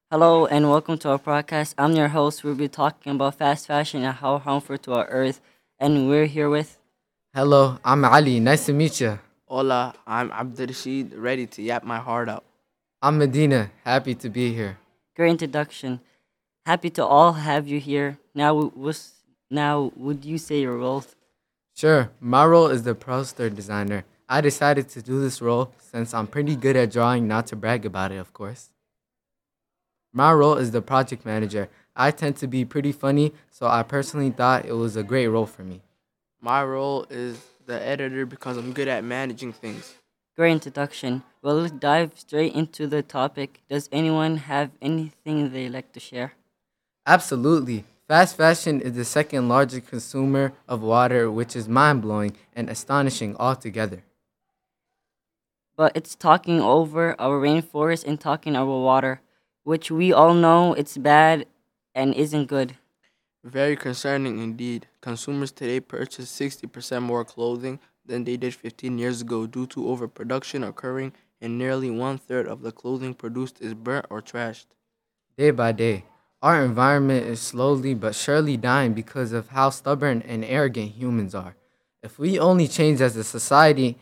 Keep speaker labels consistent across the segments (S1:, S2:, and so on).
S1: Hello and welcome to our podcast. I'm your host. We'll be talking about fast fashion and how harmful to our earth. And we're here with
S2: Hello, I'm Ali. Nice to meet you.
S3: Hola, I'm Abdurrashid, ready to yap my heart out.
S2: I'm Medina. Happy to be here.
S1: great introduction. Happy to all have you here. Now would you say your role?
S2: Sure, my role is the poster designer. I decided to do this role since I'm pretty good at drawing, not to brag about it, of course. My role is the project manager. I tend to be pretty funny, so I personally thought it was a great role for me.
S3: My role is the editor because I'm good at managing things.
S1: Great introduction. Well, let's dive straight into the topic. Does anyone have anything they like to share?
S2: Absolutely. Fast fashion is the second largest consumer of water, which is mind blowing and astonishing altogether.
S1: But it's talking over our rainforest and talking our water, which we all know it's bad and isn't good.
S3: Very concerning indeed. Consumers today purchase 60% more clothing than they did 15 years ago due to overproduction occurring, and nearly one third of the clothing produced is burnt or trashed.
S2: Day by day, our environment is slowly but surely dying because of how stubborn and arrogant humans are. If we only changed as a society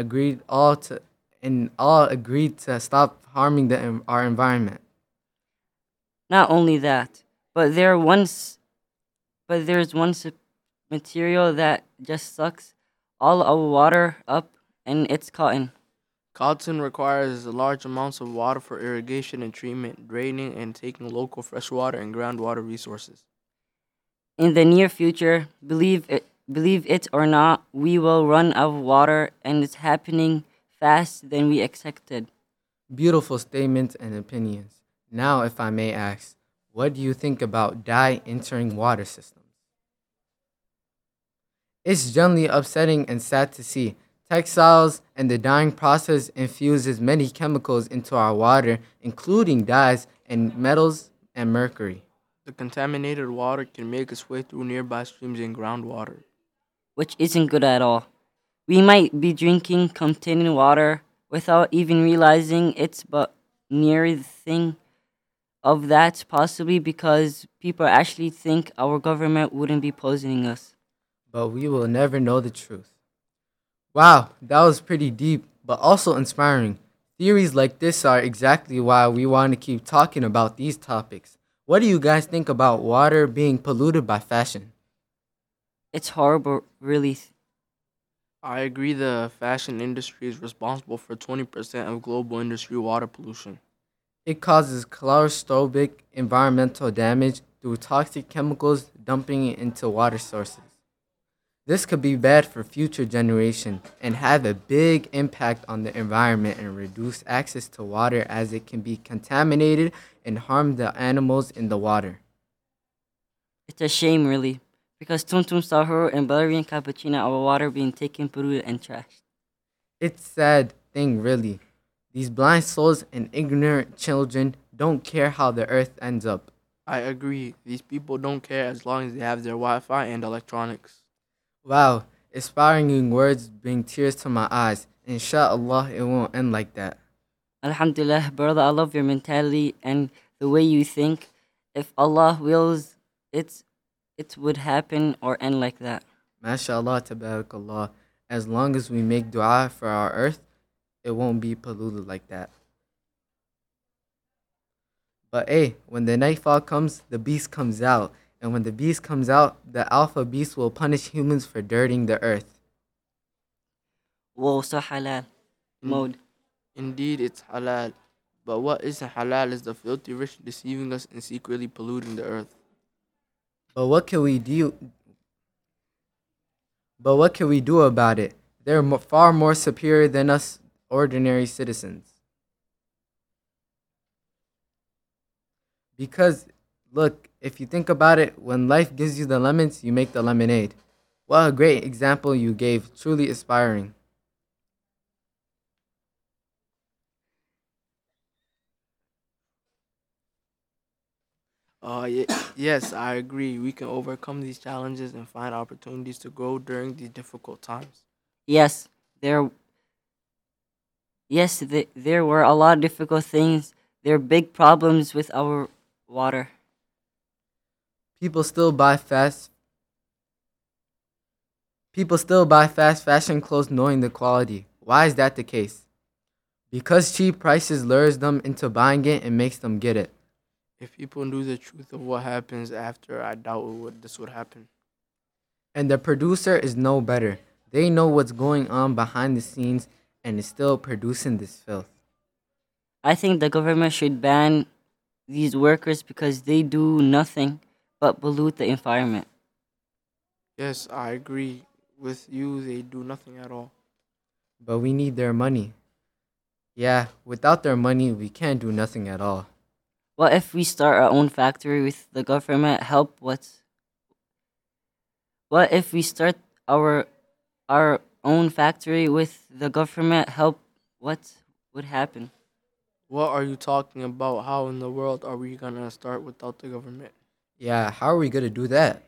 S2: and all agreed to stop harming our environment.
S1: Not only that, but there's material that just sucks all our water up, and it's cotton.
S3: Cotton requires large amounts of water for irrigation and treatment, draining and taking local freshwater and groundwater resources.
S1: In the near future, believe it or not, we will run out of water, and it's happening fast than we expected.
S2: Beautiful statements and opinions. Now, if I may ask, what do you think about dye entering water systems? It's generally upsetting and sad to see. Textiles and the dyeing process infuses many chemicals into our water, including dyes and metals and mercury.
S3: The contaminated water can make its way through nearby streams and groundwater.
S1: Which isn't good at all. We might be drinking contaminated water without even realizing it's but near the thing of that, possibly because people actually think our government wouldn't be poisoning us.
S2: But we will never know the truth. Wow, that was pretty deep, but also inspiring. Theories like this are exactly why we want to keep talking about these topics. What do you guys think about water being polluted by fashion?
S1: It's horrible, really.
S3: I agree the fashion industry is responsible for 20% of global industry water pollution.
S2: It causes claustrophobic environmental damage through toxic chemicals dumping it into water sources. This could be bad for future generations and have a big impact on the environment and reduce access to water as it can be contaminated and harm the animals in the water.
S1: It's a shame, really, because Tum Tum Sahur and Ballerina Cappuccino are water being taken, polluted, and trashed.
S2: It's sad thing really. These blind souls and ignorant children don't care how the earth ends up.
S3: I agree, these people don't care as long as they have their Wi Fi and electronics.
S2: Wow, inspiring words bring tears to my eyes. Inshallah, it won't end like that.
S1: Alhamdulillah, brother, I love your mentality and the way you think. If Allah wills, it's it would happen or end like that.
S2: MashaAllah, tabarakallah. As long as we make dua for our earth, it won't be polluted like that. But hey, when the nightfall comes, the beast comes out. And when the beast comes out, the alpha beast will punish humans for dirtying the earth.
S1: Whoa, so halal
S3: In-
S1: mode.
S3: Indeed, it's halal. But what isn't halal is the filthy rich deceiving us and secretly polluting the earth.
S2: But what can we do? But what can we do about it? They're far more superior than us ordinary citizens. Because, look, if you think about it, when life gives you the lemons, you make the lemonade. What a great example you gave, truly inspiring.
S3: Yes, I agree. We can overcome these challenges and find opportunities to grow during these difficult times.
S1: Yes, there there were a lot of difficult things there are big problems with our water.
S2: People still buy fast People still buy fast fashion clothes knowing the quality. Why is that the case? Because cheap prices lures them into buying it and makes them get it.
S3: If people knew the truth of what happens after, I doubt this would happen.
S2: And the producer is no better. They know what's going on behind the scenes and is still producing this filth.
S1: I think the government should ban these workers because they do nothing but pollute the environment.
S3: Yes, I agree with you. They do nothing at all.
S2: But we need their money. Yeah, without their money, we can't do nothing at all.
S1: What if we start our own factory with the government help? What if we start our own factory with the government help? What would happen?
S3: What are you talking about? How in the world are we gonna start without the government?
S2: Yeah, how are we going to do that?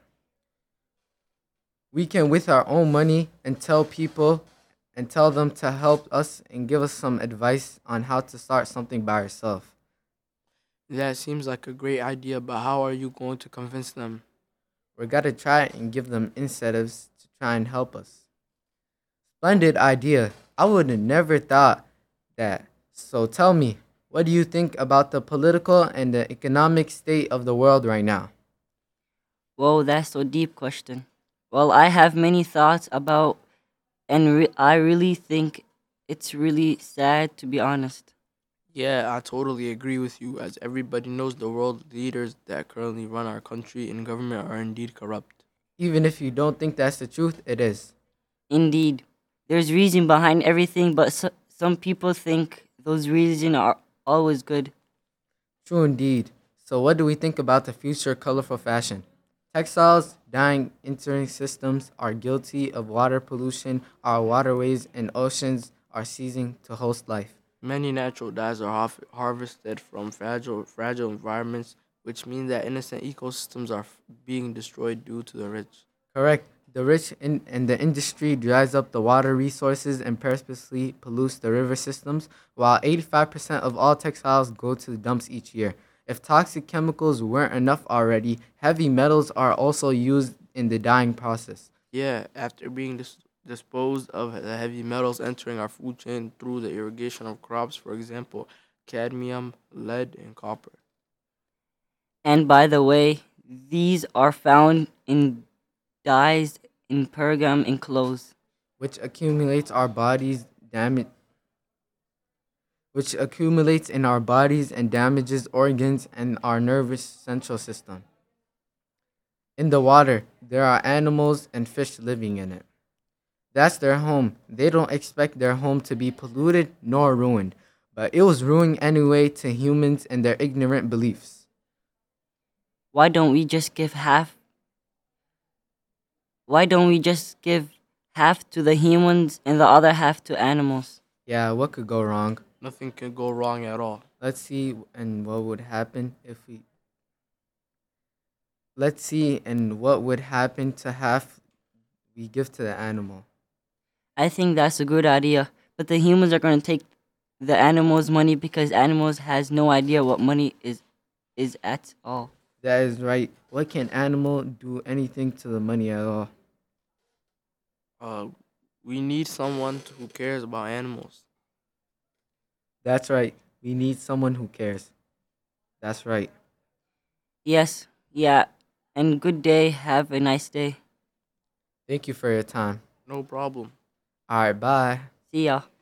S2: We can, with our own money, and tell people and tell them to help us and give us some advice on how to start something by ourselves.
S3: That seems like a great idea, but how are you going to convince them?
S2: We got to try and give them incentives to try and help us. Splendid idea. I would have never thought that. So tell me, what do you think about the political and the economic state of the world right now?
S1: Whoa, that's a deep question. Well, I have many thoughts about, and I really think it's really sad to be honest.
S3: Yeah, I totally agree with you. As everybody knows, the world leaders that currently run our country and government are indeed corrupt.
S2: Even if you don't think that's the truth, it is.
S1: Indeed, there's reason behind everything, but some people think those reasons are always good.
S2: True indeed. So, what do we think about the future of colorful fashion? Textiles, dyeing, entering systems are guilty of water pollution. Our waterways and oceans are ceasing to host life.
S3: Many natural dyes are harvested from fragile environments, which means that innocent ecosystems are being destroyed due to the rich.
S2: Correct. The and the industry dries up the water resources and purposely pollutes the river systems, while 85% of all textiles go to the dumps each year. If toxic chemicals weren't enough already, heavy metals are also used in the dyeing process.
S3: Yeah, after being disposed of the heavy metals entering our food chain through the irrigation of crops, for example, cadmium, lead, and copper.
S1: And by the way, these are found in dyes in pergam in clothes.
S2: which accumulates our bodies damage which accumulates in our bodies and damages organs and our nervous central system. In the water, there are animals and fish living in it. That's their home. They don't expect their home to be polluted nor ruined, but it was ruined anyway to humans and their ignorant beliefs.
S1: Why don't we just give half? Why don't we just give half to the humans and the other half to animals?
S2: Yeah, what could go wrong?
S3: Nothing can go wrong at all.
S2: Let's see and what would happen if we Let's see and what would happen to half we give to the animal.
S1: I think that's a good idea, but the humans are going to take the animals' money because animals has no idea what money is at all.
S2: That is right. What can animal do anything to the money at all?
S3: Uh, we need someone who cares about animals.
S2: That's right. We need someone who cares. That's right.
S1: Yes, yeah, and good day. Have a nice day.
S2: Thank you for your time.
S3: No problem.
S2: All right, bye.
S1: See ya.